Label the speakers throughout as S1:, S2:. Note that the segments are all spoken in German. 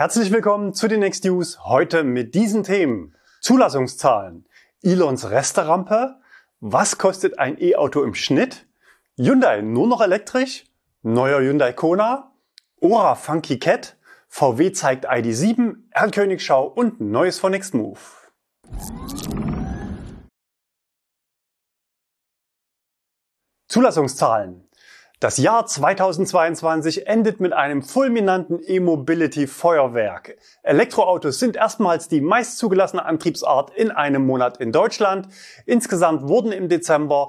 S1: Herzlich willkommen zu den Next News, heute mit diesen Themen. Zulassungszahlen, Elons Resterampe, was kostet ein E-Auto im Schnitt, Hyundai nur noch elektrisch, neuer Hyundai Kona, Ora Funky Cat, VW zeigt ID.7, R-Königschau und Neues von Nextmove. Zulassungszahlen. Das Jahr 2022 endet mit einem fulminanten E-Mobility-Feuerwerk. Elektroautos sind erstmals die meist zugelassene Antriebsart in einem Monat in Deutschland. Insgesamt wurden im Dezember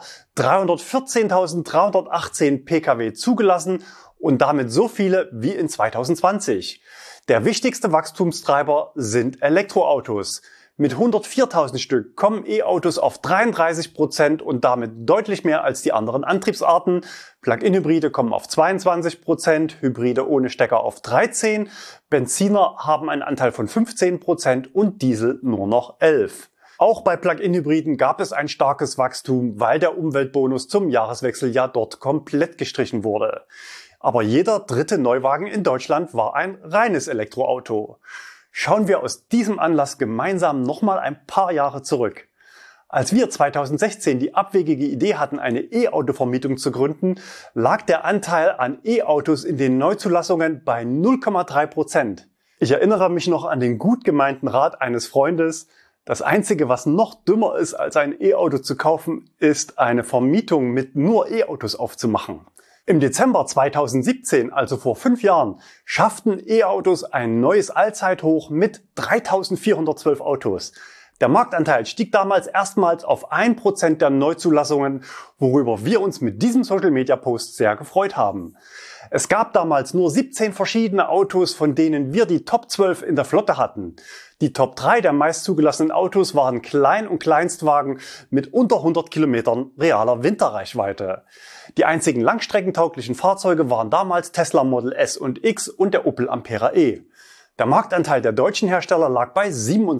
S1: 314.318 Pkw zugelassen und damit so viele wie in 2020. Der wichtigste Wachstumstreiber sind Elektroautos. Mit 104.000 Stück kommen E-Autos auf 33% und damit deutlich mehr als die anderen Antriebsarten. Plug-in-Hybride kommen auf 22%, Hybride ohne Stecker auf 13%, Benziner haben einen Anteil von 15% und Diesel nur noch 11%. Auch bei Plug-in-Hybriden gab es ein starkes Wachstum, weil der Umweltbonus zum Jahreswechsel ja dort komplett gestrichen wurde. Aber jeder dritte Neuwagen in Deutschland war ein reines Elektroauto. Schauen wir aus diesem Anlass gemeinsam nochmal ein paar Jahre zurück. Als wir 2016 die abwegige Idee hatten, eine E-Auto-Vermietung zu gründen, lag der Anteil an E-Autos in den Neuzulassungen bei 0,3%. Ich erinnere mich noch an den gut gemeinten Rat eines Freundes: Das Einzige, was noch dümmer ist, als ein E-Auto zu kaufen, ist eine Vermietung mit nur E-Autos aufzumachen. Im Dezember 2017, also vor 5 Jahren, schafften E-Autos ein neues Allzeithoch mit 3.412 Autos. Der Marktanteil stieg damals erstmals auf 1% der Neuzulassungen, worüber wir uns mit diesem Social-Media-Post sehr gefreut haben. Es gab damals nur 17 verschiedene Autos, von denen wir die Top 12 in der Flotte hatten. Die Top 3 der meist zugelassenen Autos waren Klein- und Kleinstwagen mit unter 100 Kilometern realer Winterreichweite. Die einzigen langstreckentauglichen Fahrzeuge waren damals Tesla Model S und X und der Opel Ampera E. Der Marktanteil der deutschen Hersteller lag bei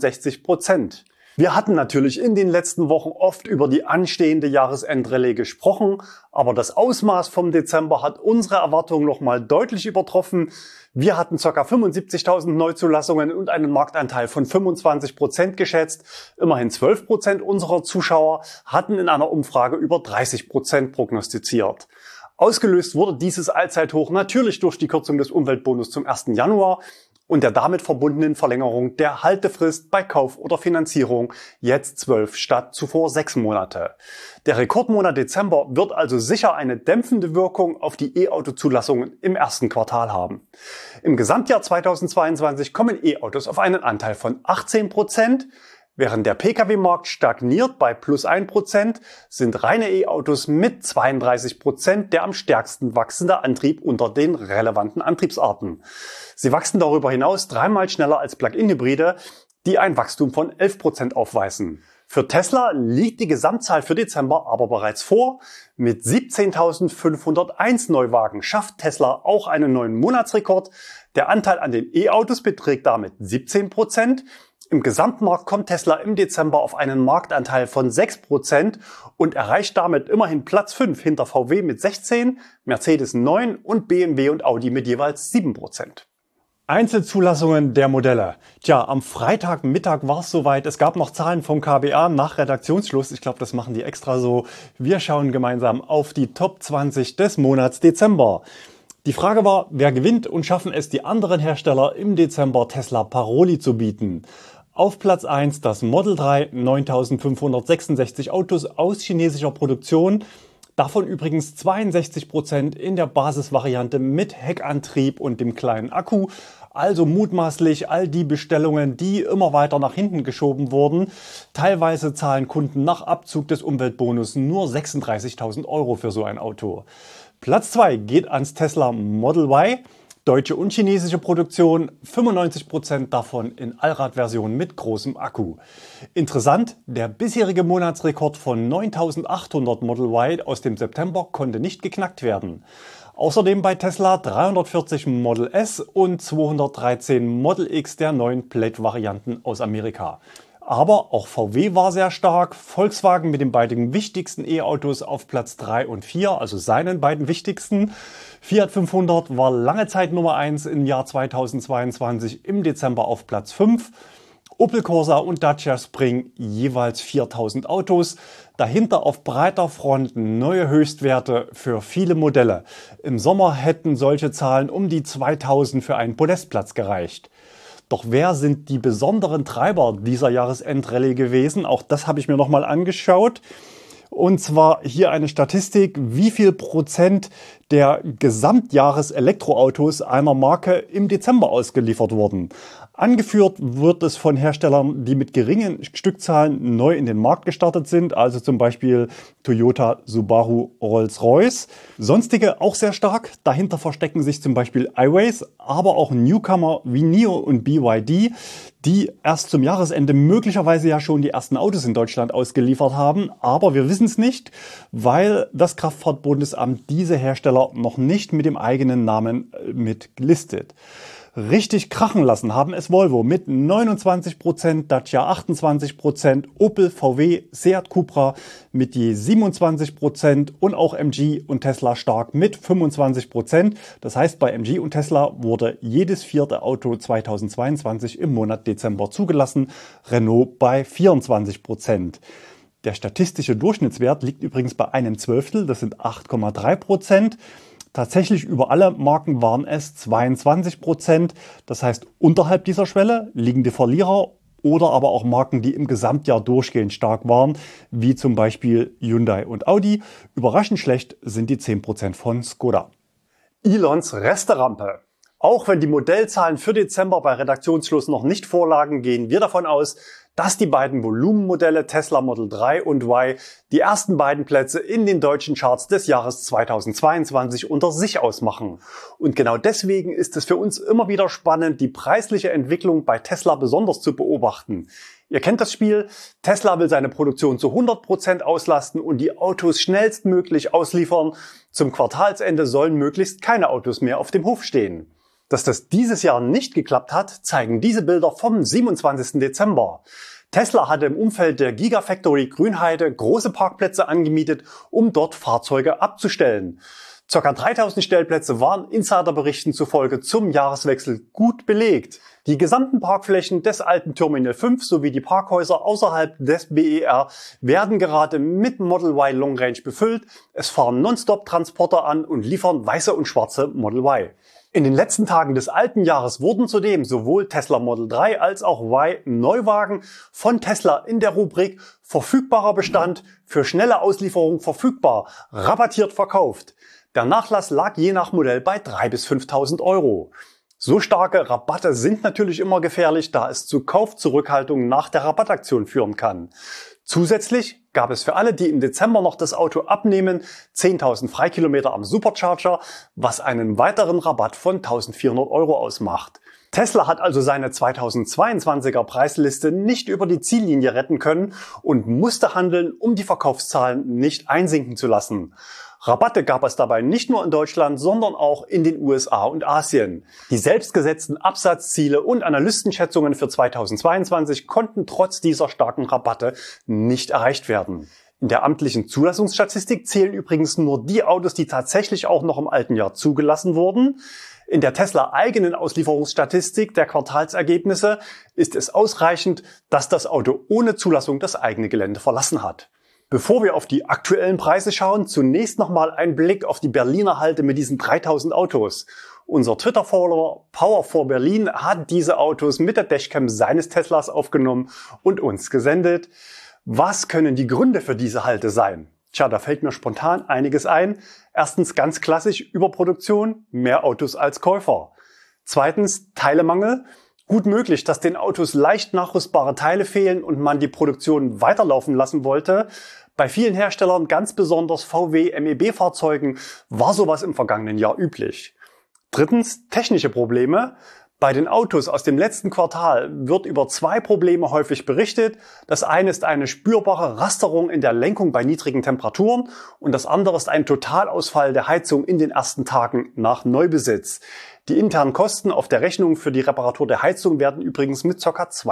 S1: 67%. Wir hatten natürlich in den letzten Wochen oft über die anstehende Jahresendrallye gesprochen, aber das Ausmaß vom Dezember hat unsere Erwartungen nochmal deutlich übertroffen. Wir hatten ca. 75.000 Neuzulassungen und einen Marktanteil von 25% geschätzt. Immerhin 12% unserer Zuschauer hatten in einer Umfrage über 30% prognostiziert. Ausgelöst wurde dieses Allzeithoch natürlich durch die Kürzung des Umweltbonus zum 1. Januar und der damit verbundenen Verlängerung der Haltefrist bei Kauf oder Finanzierung, jetzt 12 statt zuvor 6 Monate. Der Rekordmonat Dezember wird also sicher eine dämpfende Wirkung auf die E-Auto-Zulassungen im ersten Quartal haben. Im Gesamtjahr 2022 kommen E-Autos auf einen Anteil von 18%. Während der Pkw-Markt stagniert bei plus 1%, sind reine E-Autos mit 32% der am stärksten wachsende Antrieb unter den relevanten Antriebsarten. Sie wachsen darüber hinaus 3-mal schneller als Plug-in-Hybride, die ein Wachstum von 11% aufweisen. Für Tesla liegt die Gesamtzahl für Dezember aber bereits vor. Mit 17.501 Neuwagen schafft Tesla auch einen neuen Monatsrekord. Der Anteil an den E-Autos beträgt damit 17%. Im Gesamtmarkt kommt Tesla im Dezember auf einen Marktanteil von 6% und erreicht damit immerhin Platz 5 hinter VW mit 16%, Mercedes 9% und BMW und Audi mit jeweils 7%. Einzelzulassungen der Modelle. Tja, am Freitagmittag war es soweit. Es gab noch Zahlen vom KBA nach Redaktionsschluss. Ich glaube, das machen die extra so. Wir schauen gemeinsam auf die Top 20 des Monats Dezember. Die Frage war, wer gewinnt und schaffen es die anderen Hersteller im Dezember Tesla Paroli zu bieten? Auf Platz 1 das Model 3, 9.566 Autos aus chinesischer Produktion. Davon übrigens 62% in der Basisvariante mit Heckantrieb und dem kleinen Akku. Also mutmaßlich all die Bestellungen, die immer weiter nach hinten geschoben wurden. Teilweise zahlen Kunden nach Abzug des Umweltbonus nur 36.000 € für so ein Auto. Platz 2 geht ans Tesla Model Y. Deutsche und chinesische Produktion, 95% davon in Allradversion mit großem Akku. Interessant, der bisherige Monatsrekord von 9.800 Model Y aus dem September konnte nicht geknackt werden. Außerdem bei Tesla 340 Model S und 213 Model X der neuen Plate-Varianten aus Amerika. Aber auch VW war sehr stark, Volkswagen mit den beiden wichtigsten E-Autos auf Platz 3 und 4, also seinen beiden wichtigsten. Fiat 500 war lange Zeit Nummer 1 im Jahr 2022, im Dezember auf Platz 5. Opel Corsa und Dacia Spring jeweils 4000 Autos. Dahinter auf breiter Front neue Höchstwerte für viele Modelle. Im Sommer hätten solche Zahlen um die 2000 für einen Podestplatz gereicht. Doch wer sind die besonderen Treiber dieser Jahresendrallye gewesen? Auch das habe ich mir nochmal angeschaut. Und zwar hier eine Statistik, wie viel Prozent der Gesamtjahres-Elektroautos einer Marke im Dezember ausgeliefert wurden. Angeführt wird es von Herstellern, die mit geringen Stückzahlen neu in den Markt gestartet sind, also zum Beispiel Toyota, Subaru, Rolls-Royce. Sonstige auch sehr stark. Dahinter verstecken sich zum Beispiel iWays, aber auch Newcomer wie NIO und BYD, die erst zum Jahresende möglicherweise ja schon die ersten Autos in Deutschland ausgeliefert haben. Aber wir wissen es nicht, weil das Kraftfahrtbundesamt diese Hersteller noch nicht mit dem eigenen Namen mit listet. Richtig krachen lassen haben es Volvo mit 29%, Dacia 28%, Opel, VW, Seat Cupra mit je 27% und auch MG und Tesla stark mit 25%. Das heißt, bei MG und Tesla wurde jedes vierte Auto 2022 im Monat Dezember zugelassen, Renault bei 24%. Der statistische Durchschnittswert liegt übrigens bei 1/12, das sind 8,3%. Tatsächlich über alle Marken waren es 22%. Das heißt, unterhalb dieser Schwelle liegen die Verlierer oder aber auch Marken, die im Gesamtjahr durchgehend stark waren, wie zum Beispiel Hyundai und Audi. Überraschend schlecht sind die 10% von Skoda. Elons Resterampe. Auch wenn die Modellzahlen für Dezember bei Redaktionsschluss noch nicht vorlagen, gehen wir davon aus, dass die beiden Volumenmodelle Tesla Model 3 und Y die ersten beiden Plätze in den deutschen Charts des Jahres 2022 unter sich ausmachen. Und genau deswegen ist es für uns immer wieder spannend, die preisliche Entwicklung bei Tesla besonders zu beobachten. Ihr kennt das Spiel. Tesla will seine Produktion zu 100% auslasten und die Autos schnellstmöglich ausliefern. Zum Quartalsende sollen möglichst keine Autos mehr auf dem Hof stehen. Dass das dieses Jahr nicht geklappt hat, zeigen diese Bilder vom 27. Dezember. Tesla hatte im Umfeld der Gigafactory Grünheide große Parkplätze angemietet, um dort Fahrzeuge abzustellen. Ca. 3000 Stellplätze waren Insiderberichten zufolge zum Jahreswechsel gut belegt. Die gesamten Parkflächen des alten Terminal 5 sowie die Parkhäuser außerhalb des BER werden gerade mit Model Y Long Range befüllt. Es fahren Nonstop-Transporter an und liefern weiße und schwarze Model Y. In den letzten Tagen des alten Jahres wurden zudem sowohl Tesla Model 3 als auch Y Neuwagen von Tesla in der Rubrik verfügbarer Bestand für schnelle Auslieferung verfügbar rabattiert verkauft. Der Nachlass lag je nach Modell bei 3.000 bis 5.000 Euro. So starke Rabatte sind natürlich immer gefährlich, da es zu Kaufzurückhaltungen nach der Rabattaktion führen kann. Zusätzlich gab es für alle, die im Dezember noch das Auto abnehmen, 10.000 Freikilometer am Supercharger, was einen weiteren Rabatt von 1.400 Euro ausmacht. Tesla hat also seine 2022er Preisliste nicht über die Ziellinie retten können und musste handeln, um die Verkaufszahlen nicht einsinken zu lassen. Rabatte gab es dabei nicht nur in Deutschland, sondern auch in den USA und Asien. Die selbstgesetzten Absatzziele und Analystenschätzungen für 2022 konnten trotz dieser starken Rabatte nicht erreicht werden. In der amtlichen Zulassungsstatistik zählen übrigens nur die Autos, die tatsächlich auch noch im alten Jahr zugelassen wurden. In der Tesla-eigenen Auslieferungsstatistik der Quartalsergebnisse ist es ausreichend, dass das Auto ohne Zulassung das eigene Gelände verlassen hat. Bevor wir auf die aktuellen Preise schauen, zunächst nochmal ein Blick auf die Berliner Halte mit diesen 3000 Autos. Unser Twitter-Follower Power4Berlin hat diese Autos mit der Dashcam seines Teslas aufgenommen und uns gesendet. Was können die Gründe für diese Halte sein? Tja, da fällt mir spontan einiges ein. Erstens ganz klassisch Überproduktion, mehr Autos als Käufer. Zweitens Teilemangel. Gut möglich, dass den Autos leicht nachrüstbare Teile fehlen und man die Produktion weiterlaufen lassen wollte. Bei vielen Herstellern, ganz besonders VW MEB-Fahrzeugen, war sowas im vergangenen Jahr üblich. Drittens technische Probleme. Bei den Autos aus dem letzten Quartal wird über zwei Probleme häufig berichtet. Das eine ist eine spürbare Rasterung in der Lenkung bei niedrigen Temperaturen und das andere ist ein Totalausfall der Heizung in den ersten Tagen nach Neubesitz. Die internen Kosten auf der Rechnung für die Reparatur der Heizung werden übrigens mit ca.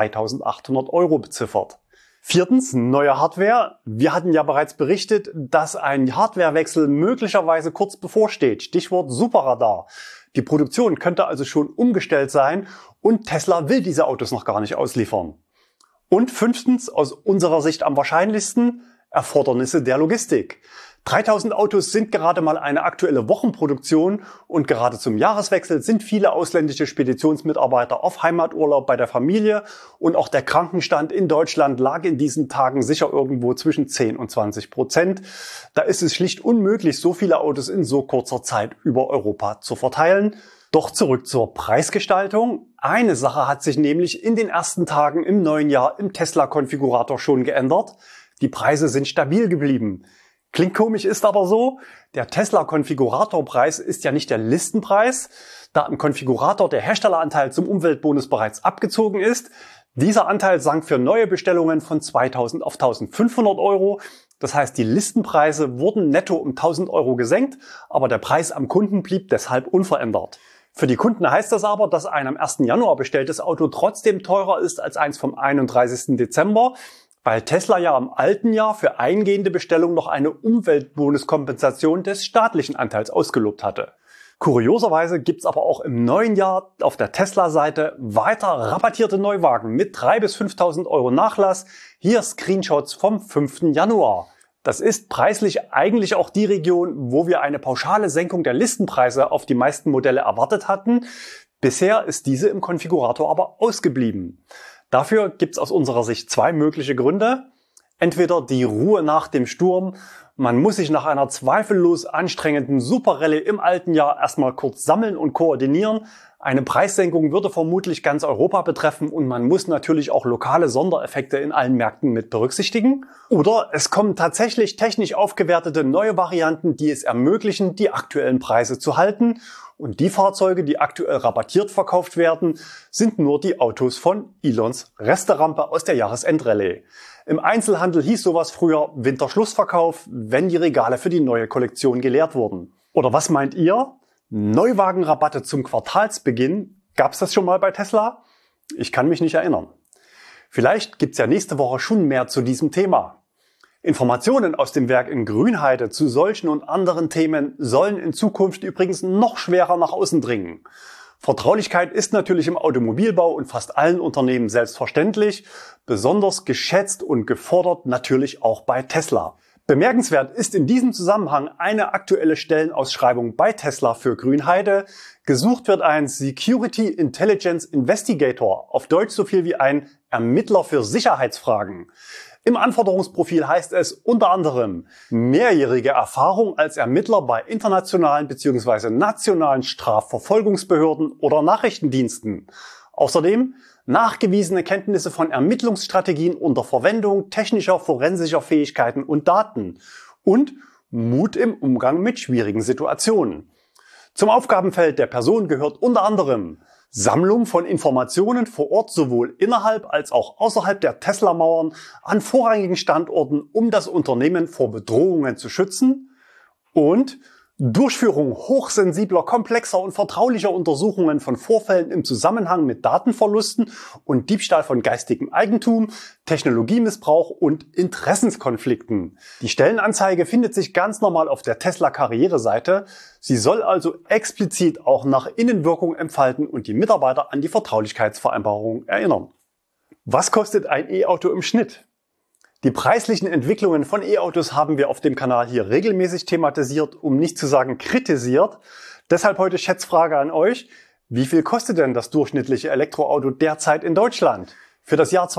S1: 2.800 € beziffert. Viertens, neue Hardware. Wir hatten ja bereits berichtet, dass ein Hardwarewechsel möglicherweise kurz bevorsteht. Stichwort Superradar. Die Produktion könnte also schon umgestellt sein und Tesla will diese Autos noch gar nicht ausliefern. Und fünftens, aus unserer Sicht am wahrscheinlichsten, Erfordernisse der Logistik. 3000 Autos sind gerade mal eine aktuelle Wochenproduktion und gerade zum Jahreswechsel sind viele ausländische Speditionsmitarbeiter auf Heimaturlaub bei der Familie und auch der Krankenstand in Deutschland lag in diesen Tagen sicher irgendwo zwischen 10 und 20%. Da ist es schlicht unmöglich, so viele Autos in so kurzer Zeit über Europa zu verteilen. Doch zurück zur Preisgestaltung. Eine Sache hat sich nämlich in den ersten Tagen im neuen Jahr im Tesla-Konfigurator schon geändert. Die Preise sind stabil geblieben. Klingt komisch, ist aber so. Der Tesla-Konfiguratorpreis ist ja nicht der Listenpreis, da im Konfigurator der Herstelleranteil zum Umweltbonus bereits abgezogen ist. Dieser Anteil sank für neue Bestellungen von 2.000 auf 1.500 €. Das heißt, die Listenpreise wurden netto um 1.000 € gesenkt, aber der Preis am Kunden blieb deshalb unverändert. Für die Kunden heißt das aber, dass ein am 1. Januar bestelltes Auto trotzdem teurer ist als eins vom 31. Dezember, weil Tesla ja im alten Jahr für eingehende Bestellungen noch eine Umweltbonuskompensation des staatlichen Anteils ausgelobt hatte. Kurioserweise gibt's aber auch im neuen Jahr auf der Tesla-Seite weiter rabattierte Neuwagen mit 3.000 bis 5.000 € Nachlass. Hier Screenshots vom 5. Januar. Das ist preislich eigentlich auch die Region, wo wir eine pauschale Senkung der Listenpreise auf die meisten Modelle erwartet hatten. Bisher ist diese im Konfigurator aber ausgeblieben. Dafür gibt's aus unserer Sicht zwei mögliche Gründe. Entweder die Ruhe nach dem Sturm. Man muss sich nach einer zweifellos anstrengenden Superrallye im alten Jahr erstmal kurz sammeln und koordinieren. Eine Preissenkung würde vermutlich ganz Europa betreffen und man muss natürlich auch lokale Sondereffekte in allen Märkten mit berücksichtigen. Oder es kommen tatsächlich technisch aufgewertete neue Varianten, die es ermöglichen, die aktuellen Preise zu halten. Und die Fahrzeuge, die aktuell rabattiert verkauft werden, sind nur die Autos von Elons Resterampe aus der Jahresendrallye. Im Einzelhandel hieß sowas früher Winterschlussverkauf, wenn die Regale für die neue Kollektion geleert wurden. Oder was meint ihr? Neuwagenrabatte zum Quartalsbeginn? Gab's das schon mal bei Tesla? Ich kann mich nicht erinnern. Vielleicht gibt's ja nächste Woche schon mehr zu diesem Thema. Informationen aus dem Werk in Grünheide zu solchen und anderen Themen sollen in Zukunft übrigens noch schwerer nach außen dringen. Vertraulichkeit ist natürlich im Automobilbau und fast allen Unternehmen selbstverständlich, besonders geschätzt und gefordert natürlich auch bei Tesla. Bemerkenswert ist in diesem Zusammenhang eine aktuelle Stellenausschreibung bei Tesla für Grünheide. Gesucht wird ein Security Intelligence Investigator, auf Deutsch so viel wie ein Ermittler für Sicherheitsfragen. Im Anforderungsprofil heißt es unter anderem mehrjährige Erfahrung als Ermittler bei internationalen bzw. nationalen Strafverfolgungsbehörden oder Nachrichtendiensten. Außerdem nachgewiesene Kenntnisse von Ermittlungsstrategien unter Verwendung technischer forensischer Fähigkeiten und Daten und Mut im Umgang mit schwierigen Situationen. Zum Aufgabenfeld der Person gehört unter anderem Sammlung von Informationen vor Ort sowohl innerhalb als auch außerhalb der Tesla-Mauern an vorrangigen Standorten, um das Unternehmen vor Bedrohungen zu schützen und Durchführung hochsensibler, komplexer und vertraulicher Untersuchungen von Vorfällen im Zusammenhang mit Datenverlusten und Diebstahl von geistigem Eigentum, Technologiemissbrauch und Interessenskonflikten. Die Stellenanzeige findet sich ganz normal auf der Tesla-Karriereseite. Sie soll also explizit auch nach innen Wirkung entfalten und die Mitarbeiter an die Vertraulichkeitsvereinbarung erinnern. Was kostet ein E-Auto im Schnitt? Die preislichen Entwicklungen von E-Autos haben wir auf dem Kanal hier regelmäßig thematisiert, um nicht zu sagen kritisiert. Deshalb heute Schätzfrage an euch. Wie viel kostet denn das durchschnittliche Elektroauto derzeit in Deutschland? Für das Jahr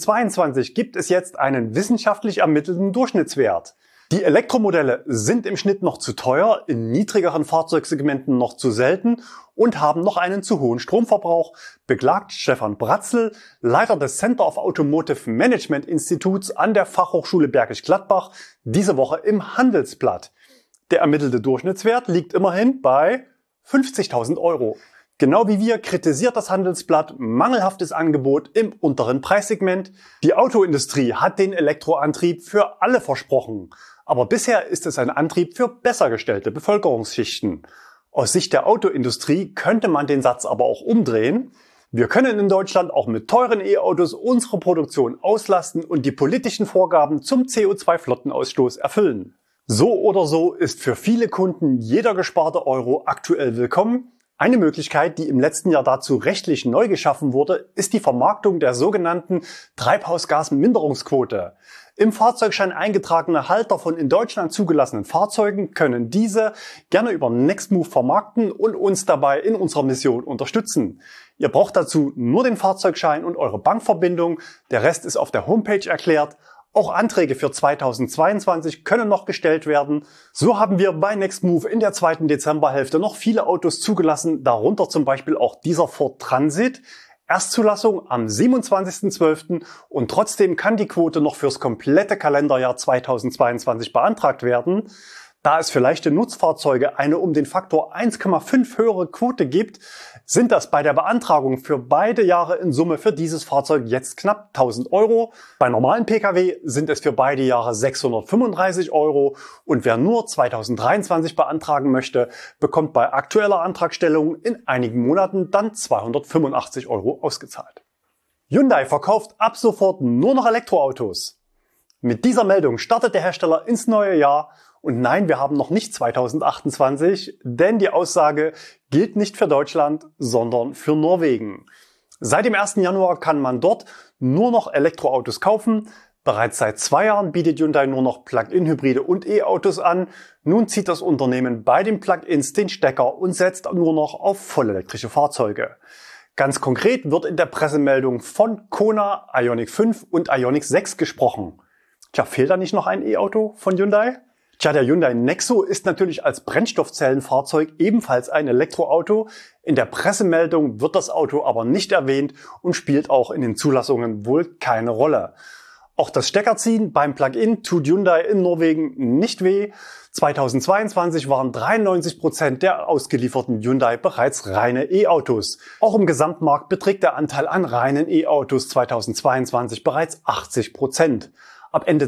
S1: 2022 gibt es jetzt einen wissenschaftlich ermittelten Durchschnittswert. Die Elektromodelle sind im Schnitt noch zu teuer, in niedrigeren Fahrzeugsegmenten noch zu selten und haben noch einen zu hohen Stromverbrauch, beklagt Stefan Bratzl, Leiter des Center of Automotive Management Instituts an der Fachhochschule Bergisch Gladbach, diese Woche im Handelsblatt. Der ermittelte Durchschnittswert liegt immerhin bei 50.000 €. Genau wie wir kritisiert das Handelsblatt mangelhaftes Angebot im unteren Preissegment. Die Autoindustrie hat den Elektroantrieb für alle versprochen. Aber bisher ist es ein Antrieb für besser gestellte Bevölkerungsschichten. Aus Sicht der Autoindustrie könnte man den Satz aber auch umdrehen. Wir können in Deutschland auch mit teuren E-Autos unsere Produktion auslasten und die politischen Vorgaben zum CO2-Flottenausstoß erfüllen. So oder so ist für viele Kunden jeder gesparte Euro aktuell willkommen. Eine Möglichkeit, die im letzten Jahr dazu rechtlich neu geschaffen wurde, ist die Vermarktung der sogenannten Treibhausgasminderungsquote. Im Fahrzeugschein eingetragene Halter von in Deutschland zugelassenen Fahrzeugen können diese gerne über Nextmove vermarkten und uns dabei in unserer Mission unterstützen. Ihr braucht dazu nur den Fahrzeugschein und eure Bankverbindung. Der Rest ist auf der Homepage erklärt. Auch Anträge für 2022 können noch gestellt werden. So haben wir bei Nextmove in der zweiten Dezemberhälfte noch viele Autos zugelassen, darunter zum Beispiel auch dieser Ford Transit. Erstzulassung am 27.12. und trotzdem kann die Quote noch fürs komplette Kalenderjahr 2022 beantragt werden. Da es für leichte Nutzfahrzeuge eine um den Faktor 1,5 höhere Quote gibt, sind das bei der Beantragung für beide Jahre in Summe für dieses Fahrzeug jetzt knapp 1000 Euro. Bei normalen Pkw sind es für beide Jahre 635 Euro und wer nur 2023 beantragen möchte, bekommt bei aktueller Antragstellung in einigen Monaten dann 285 Euro ausgezahlt. Hyundai verkauft ab sofort nur noch Elektroautos. Mit dieser Meldung startet der Hersteller ins neue Jahr. Und nein, wir haben noch nicht 2028, denn die Aussage gilt nicht für Deutschland, sondern für Norwegen. Seit dem 1. Januar kann man dort nur noch Elektroautos kaufen. Bereits seit 2 Jahren bietet Hyundai nur noch Plug-in-Hybride und E-Autos an. Nun zieht das Unternehmen bei den Plug-ins den Stecker und setzt nur noch auf vollelektrische Fahrzeuge. Ganz konkret wird in der Pressemeldung von Kona, Ioniq 5 und Ioniq 6 gesprochen. Tja, fehlt da nicht noch ein E-Auto von Hyundai? Tja, der Hyundai Nexo ist natürlich als Brennstoffzellenfahrzeug ebenfalls ein Elektroauto. In der Pressemeldung wird das Auto aber nicht erwähnt und spielt auch in den Zulassungen wohl keine Rolle. Auch das Steckerziehen beim Plug-in tut Hyundai in Norwegen nicht weh. 2022 waren 93% der ausgelieferten Hyundai bereits reine E-Autos. Auch im Gesamtmarkt beträgt der Anteil an reinen E-Autos 2022 bereits 80%. Ab Ende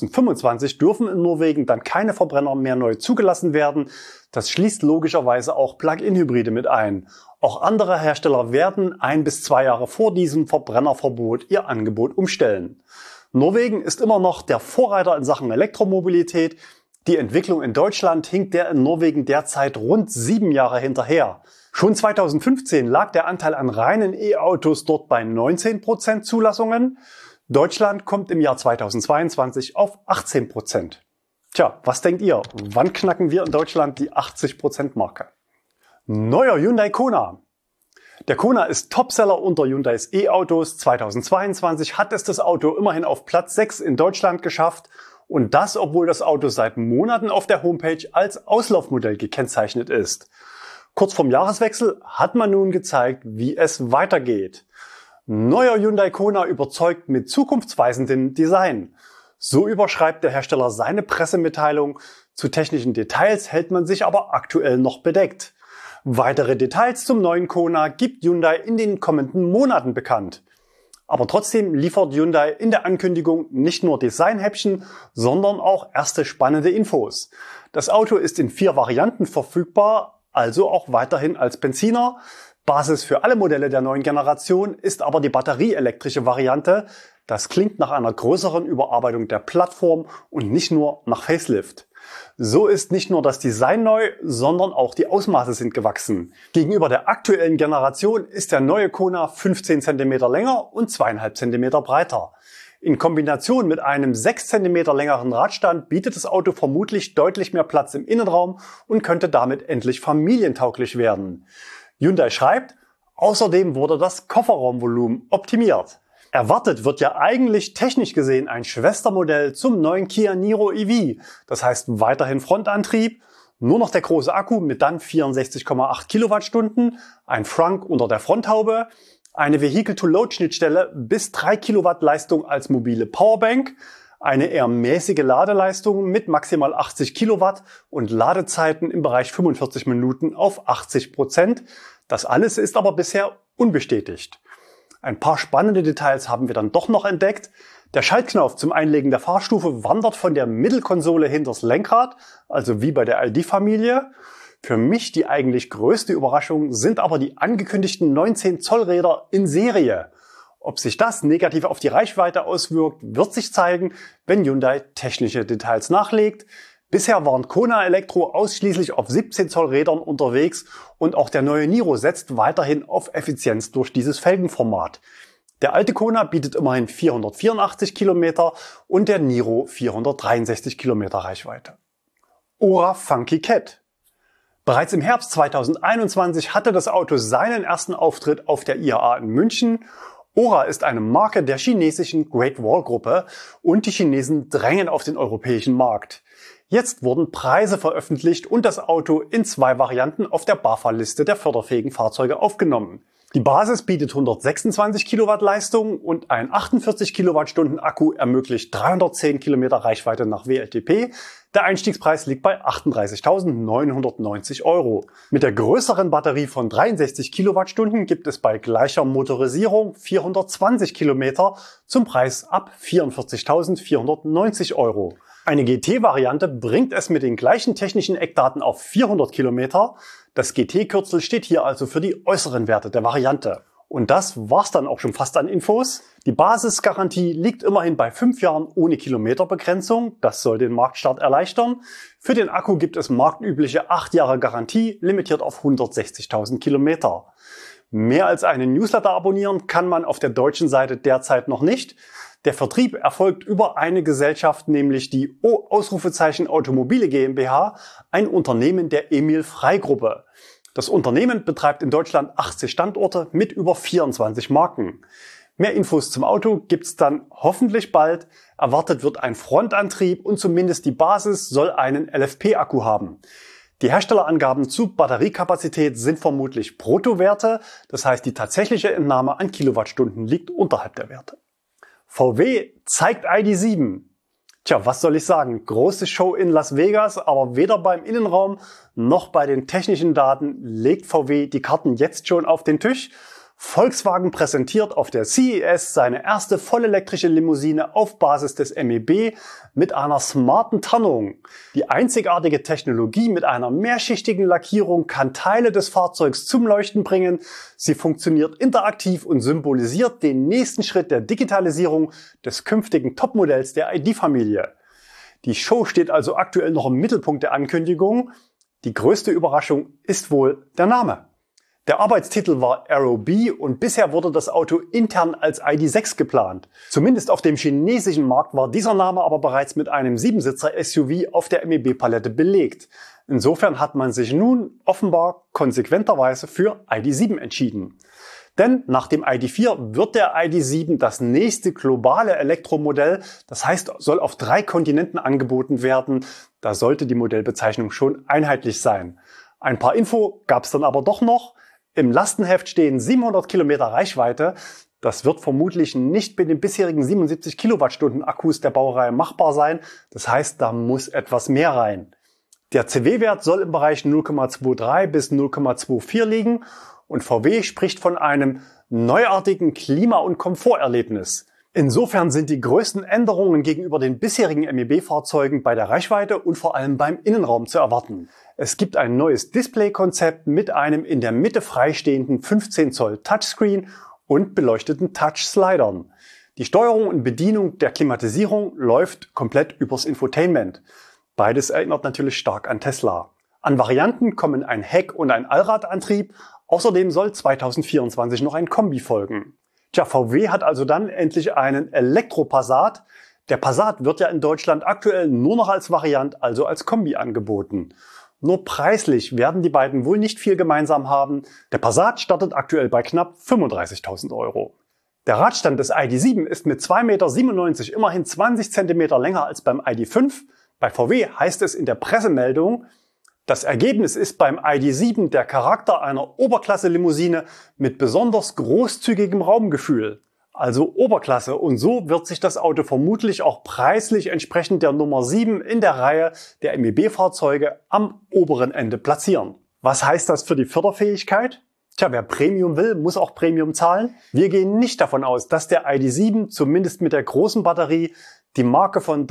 S1: 2025 dürfen in Norwegen dann keine Verbrenner mehr neu zugelassen werden. Das schließt logischerweise auch Plug-in-Hybride mit ein. Auch andere Hersteller werden 1 bis 2 Jahre vor diesem Verbrennerverbot ihr Angebot umstellen. Norwegen ist immer noch der Vorreiter in Sachen Elektromobilität. Die Entwicklung in Deutschland hinkt der in Norwegen derzeit rund 7 Jahre hinterher. Schon 2015 lag der Anteil an reinen E-Autos dort bei 19% Zulassungen. Deutschland kommt im Jahr 2022 auf 18%. Tja, was denkt ihr? Wann knacken wir in Deutschland die 80%-Marke? Neuer Hyundai Kona. Der Kona ist Topseller unter Hyundais E-Autos. 2022 hat es das Auto immerhin auf Platz 6 in Deutschland geschafft. Und das, obwohl das Auto seit Monaten auf der Homepage als Auslaufmodell gekennzeichnet ist. Kurz vorm Jahreswechsel hat man nun gezeigt, wie es weitergeht. Neuer Hyundai Kona überzeugt mit zukunftsweisendem Design. So überschreibt der Hersteller seine Pressemitteilung. Zu technischen Details hält man sich aber aktuell noch bedeckt. Weitere Details zum neuen Kona gibt Hyundai in den kommenden Monaten bekannt. Aber trotzdem liefert Hyundai in der Ankündigung nicht nur Designhäppchen, sondern auch erste spannende Infos. Das Auto ist in 4 Varianten verfügbar, also auch weiterhin als Benziner. Basis für alle Modelle der neuen Generation ist aber die batterieelektrische Variante. Das klingt nach einer größeren Überarbeitung der Plattform und nicht nur nach Facelift. So ist nicht nur das Design neu, sondern auch die Ausmaße sind gewachsen. Gegenüber der aktuellen Generation ist der neue Kona 15 cm länger und 2,5 cm breiter. In Kombination mit einem 6 cm längeren Radstand bietet das Auto vermutlich deutlich mehr Platz im Innenraum und könnte damit endlich familientauglich werden. Hyundai schreibt, außerdem wurde das Kofferraumvolumen optimiert. Erwartet wird ja eigentlich technisch gesehen ein Schwestermodell zum neuen Kia Niro EV. Das heißt weiterhin Frontantrieb, nur noch der große Akku mit dann 64,8 Kilowattstunden, ein Frunk unter der Fronthaube, eine Vehicle-to-Load-Schnittstelle bis 3 Kilowatt Leistung als mobile Powerbank, eine eher mäßige Ladeleistung mit maximal 80 Kilowatt und Ladezeiten im Bereich 45 Minuten auf 80%. Das alles ist aber bisher unbestätigt. Ein paar spannende Details haben wir dann doch noch entdeckt. Der Schaltknauf zum Einlegen der Fahrstufe wandert von der Mittelkonsole hinters Lenkrad, also wie bei der ID-Familie. Für mich die eigentlich größte Überraschung sind aber die angekündigten 19 Zoll Räder in Serie. Ob sich das negativ auf die Reichweite auswirkt, wird sich zeigen, wenn Hyundai technische Details nachlegt. Bisher waren Kona Elektro ausschließlich auf 17 Zoll Rädern unterwegs und auch der neue Niro setzt weiterhin auf Effizienz durch dieses Felgenformat. Der alte Kona bietet immerhin 484 Kilometer und der Niro 463 Kilometer Reichweite. Ora Funky Cat. Bereits im Herbst 2021 hatte das Auto seinen ersten Auftritt auf der IAA in München. Ora ist eine Marke der chinesischen Great Wall Gruppe und die Chinesen drängen auf den europäischen Markt. Jetzt wurden Preise veröffentlicht und das Auto in 2 Varianten auf der BAFA-Liste der förderfähigen Fahrzeuge aufgenommen. Die Basis bietet 126 Kilowatt Leistung und ein 48 Kilowattstunden Akku ermöglicht 310 Kilometer Reichweite nach WLTP. Der Einstiegspreis liegt bei 38.990 €. Mit der größeren Batterie von 63 Kilowattstunden gibt es bei gleicher Motorisierung 420 Kilometer zum Preis ab 44.490 €. Eine GT-Variante bringt es mit den gleichen technischen Eckdaten auf 400 Kilometer. Das GT-Kürzel steht hier also für die äußeren Werte der Variante. Und das war's dann auch schon fast an Infos. Die Basisgarantie liegt immerhin bei 5 Jahren ohne Kilometerbegrenzung. Das soll den Marktstart erleichtern. Für den Akku gibt es marktübliche 8 Jahre Garantie, limitiert auf 160.000 Kilometer. Mehr als einen Newsletter abonnieren kann man auf der deutschen Seite derzeit noch nicht. Der Vertrieb erfolgt über eine Gesellschaft, nämlich die O-Ausrufezeichen Automobile GmbH, ein Unternehmen der Emil Frey Gruppe. Das Unternehmen betreibt in Deutschland 80 Standorte mit über 24 Marken. Mehr Infos zum Auto gibt's dann hoffentlich bald. Erwartet wird ein Frontantrieb und zumindest die Basis soll einen LFP-Akku haben. Die Herstellerangaben zu Batteriekapazität sind vermutlich Bruttowerte, das heißt die tatsächliche Entnahme an Kilowattstunden liegt unterhalb der Werte. VW zeigt ID.7. Tja, was soll ich sagen? Große Show in Las Vegas, aber weder beim Innenraum noch bei den technischen Daten legt VW die Karten jetzt schon auf den Tisch. Volkswagen präsentiert auf der CES seine erste vollelektrische Limousine auf Basis des MEB mit einer smarten Tarnung. Die einzigartige Technologie mit einer mehrschichtigen Lackierung kann Teile des Fahrzeugs zum Leuchten bringen. Sie funktioniert interaktiv und symbolisiert den nächsten Schritt der Digitalisierung des künftigen Topmodells der ID.-Familie. Die Show steht also aktuell noch im Mittelpunkt der Ankündigung. Die größte Überraschung ist wohl der Name. Der Arbeitstitel war Aero B und bisher wurde das Auto intern als ID.6 geplant. Zumindest auf dem chinesischen Markt war dieser Name aber bereits mit einem 7-Sitzer-SUV auf der MEB-Palette belegt. Insofern hat man sich nun offenbar konsequenterweise für ID.7 entschieden. Denn nach dem ID.4 wird der ID.7 das nächste globale Elektromodell, das heißt, soll auf 3 Kontinenten angeboten werden. Da sollte die Modellbezeichnung schon einheitlich sein. Ein paar Info gab es dann aber doch noch. Im Lastenheft stehen 700 Kilometer Reichweite. Das wird vermutlich nicht mit den bisherigen 77 Kilowattstunden Akkus der Baureihe machbar sein. Das heißt, da muss etwas mehr rein. Der CW-Wert soll im Bereich 0,23 bis 0,24 liegen und VW spricht von einem neuartigen Klima- und Komforterlebnis. Insofern sind die größten Änderungen gegenüber den bisherigen MEB-Fahrzeugen bei der Reichweite und vor allem beim Innenraum zu erwarten. Es gibt ein neues Display-Konzept mit einem in der Mitte freistehenden 15 Zoll Touchscreen und beleuchteten Touch-Slidern. Die Steuerung und Bedienung der Klimatisierung läuft komplett übers Infotainment. Beides erinnert natürlich stark an Tesla. An Varianten kommen ein Heck- und ein Allradantrieb. Außerdem soll 2024 noch ein Kombi folgen. Tja, VW hat also dann endlich einen Elektro-Passat. Der Passat wird ja in Deutschland aktuell nur noch als Variant, also als Kombi angeboten. Nur preislich werden die beiden wohl nicht viel gemeinsam haben. Der Passat startet aktuell bei knapp 35.000 €. Der Radstand des ID.7 ist mit 2,97 Meter immerhin 20 Zentimeter länger als beim ID.5. Bei VW heißt es in der Pressemeldung, das Ergebnis ist beim ID.7 der Charakter einer Oberklasse-Limousine mit besonders großzügigem Raumgefühl. Also Oberklasse, und so wird sich das Auto vermutlich auch preislich entsprechend der Nummer 7 in der Reihe der MEB-Fahrzeuge am oberen Ende platzieren. Was heißt das für die Förderfähigkeit? Tja, wer Premium will, muss auch Premium zahlen. Wir gehen nicht davon aus, dass der ID.7 zumindest mit der großen Batterie die Marke von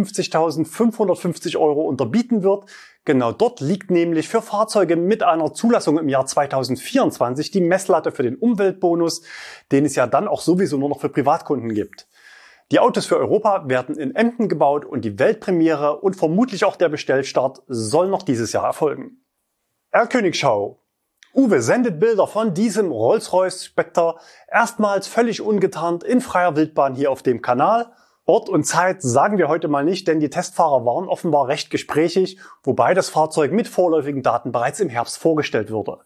S1: 53.550 € unterbieten wird. Genau dort liegt nämlich für Fahrzeuge mit einer Zulassung im Jahr 2024 die Messlatte für den Umweltbonus, den es ja dann auch sowieso nur noch für Privatkunden gibt. Die Autos für Europa werden in Emden gebaut und die Weltpremiere und vermutlich auch der Bestellstart soll noch dieses Jahr erfolgen. Erlkönigschau. Uwe sendet Bilder von diesem Rolls-Royce Spectre erstmals völlig ungetarnt in freier Wildbahn hier auf dem Kanal. Ort und Zeit sagen wir heute mal nicht, denn die Testfahrer waren offenbar recht gesprächig, wobei das Fahrzeug mit vorläufigen Daten bereits im Herbst vorgestellt wurde.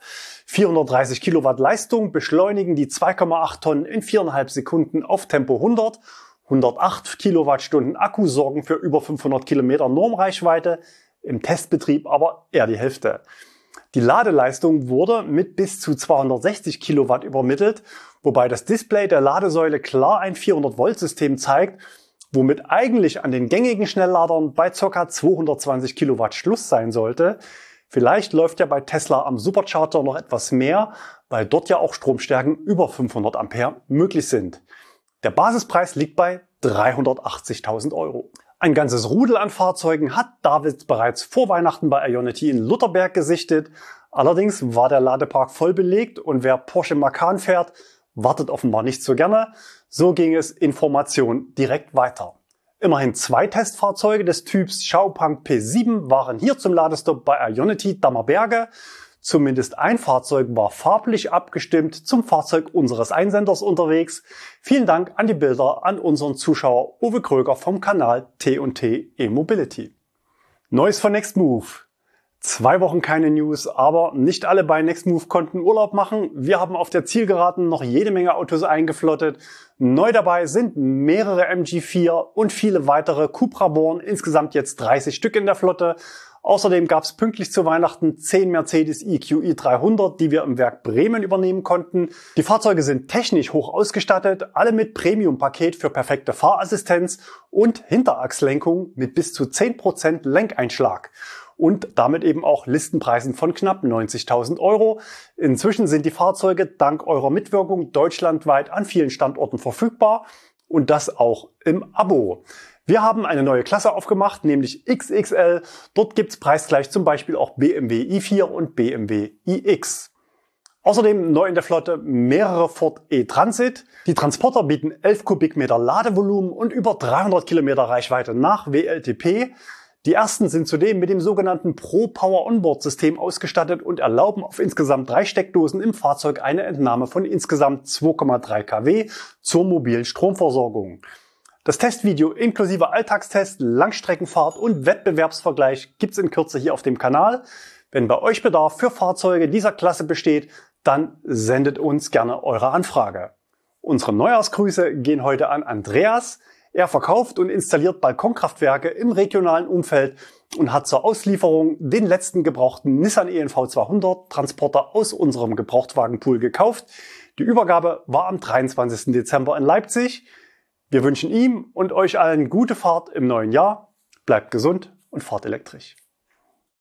S1: 430 Kilowatt Leistung beschleunigen die 2,8 Tonnen in 4,5 Sekunden auf Tempo 100. 108 Kilowattstunden Akku sorgen für über 500 Kilometer Normreichweite, im Testbetrieb aber eher die Hälfte. Die Ladeleistung wurde mit bis zu 260 Kilowatt übermittelt, wobei das Display der Ladesäule klar ein 400-Volt-System zeigt, womit eigentlich an den gängigen Schnellladern bei ca. 220 Kilowatt Schluss sein sollte. Vielleicht läuft ja bei Tesla am Supercharger noch etwas mehr, weil dort ja auch Stromstärken über 500 Ampere möglich sind. Der Basispreis liegt bei 380.000 €. Ein ganzes Rudel an Fahrzeugen hat David bereits vor Weihnachten bei Ionity in Lutherberg gesichtet. Allerdings war der Ladepark voll belegt und wer Porsche Macan fährt, wartet offenbar nicht so gerne. So ging es Information direkt weiter. Immerhin 2 Testfahrzeuge des Typs Xiaopeng P7 waren hier zum Ladestopp bei Ionity Dammerberge. Zumindest ein Fahrzeug war farblich abgestimmt zum Fahrzeug unseres Einsenders unterwegs. Vielen Dank an die Bilder an unseren Zuschauer Uwe Kröger vom Kanal T&T E-Mobility. Neues von Nextmove. 2 Wochen keine News, aber nicht alle bei Nextmove konnten Urlaub machen. Wir haben auf der Zielgeraden noch jede Menge Autos eingeflottet. Neu dabei sind mehrere MG4 und viele weitere Cupra Born, insgesamt jetzt 30 Stück in der Flotte. Außerdem gab es pünktlich zu Weihnachten 10 Mercedes EQE 300, die wir im Werk Bremen übernehmen konnten. Die Fahrzeuge sind technisch hoch ausgestattet, alle mit Premium-Paket für perfekte Fahrassistenz und Hinterachslenkung mit bis zu 10% Lenkeinschlag. Und damit eben auch Listenpreisen von knapp 90.000 €. Inzwischen sind die Fahrzeuge dank eurer Mitwirkung deutschlandweit an vielen Standorten verfügbar und das auch im Abo. Wir haben eine neue Klasse aufgemacht, nämlich XXL. Dort gibt's preisgleich zum Beispiel auch BMW i4 und BMW iX. Außerdem neu in der Flotte mehrere Ford E-Transit. Die Transporter bieten 11 Kubikmeter Ladevolumen und über 300 Kilometer Reichweite nach WLTP. Die ersten sind zudem mit dem sogenannten Pro Power Onboard System ausgestattet und erlauben auf insgesamt 3 Steckdosen im Fahrzeug eine Entnahme von insgesamt 2,3 kW zur mobilen Stromversorgung. Das Testvideo inklusive Alltagstest, Langstreckenfahrt und Wettbewerbsvergleich gibt's in Kürze hier auf dem Kanal. Wenn bei euch Bedarf für Fahrzeuge dieser Klasse besteht, dann sendet uns gerne eure Anfrage. Unsere Neujahrsgrüße gehen heute an Andreas. Er verkauft und installiert Balkonkraftwerke im regionalen Umfeld und hat zur Auslieferung den letzten gebrauchten Nissan ENV 200 Transporter aus unserem Gebrauchtwagenpool gekauft. Die Übergabe war am 23. Dezember in Leipzig. Wir wünschen ihm und euch allen gute Fahrt im neuen Jahr. Bleibt gesund und fahrt elektrisch.